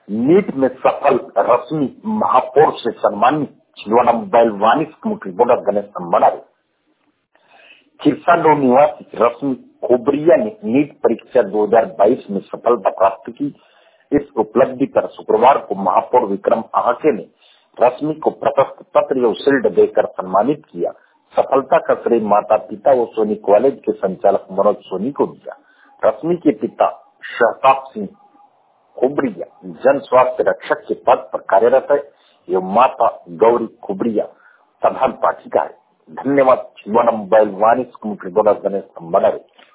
NEET में सफल रश्मि महापौर से सम्मानित छिंदवाड़ा बैलवानिस मुख्य रिपोर्टर गणेश संबड़ारे। खिरसाडो निवासी रश्मि खोबरिया ने नीट परीक्षा 2022 में सफलता प्राप्त की। इस उपलब्धि पर शुक्रवार को महापौर विक्रम आहाके ने रश्मि को प्रशस्ति पत्र और शील्ड देकर सम्मानित किया। सफलता का श्रेय माता पिता व सोनी कॉलेज के संचालक मनोज सोनी को दिया। रश्मि के पिता शहताब सिंह खोबरिया जन स्वास्थ्य रक्षक के पद पर कार्यरत है। एवं माता गौरी खोबरिया प्रधान पाठिका है। धन्यवाद। छिंदवाड़ा बैलवानिस मुख्य रिपोर्टर गणेश संबड़ारे।